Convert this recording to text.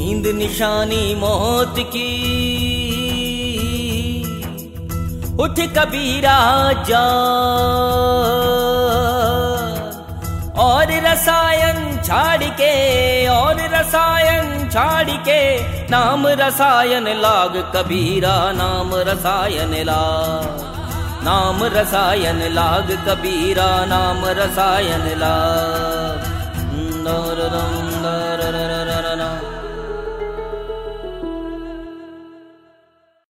नींद निशानी मौत की, उठ कबीरा जा और रसायन छाड़ के, और रसायन छाड़ के नाम रसायन लाग कबीरा, नाम रसायन लाग, नाम रसायन लाग कबीरा, नाम रसायन लाग।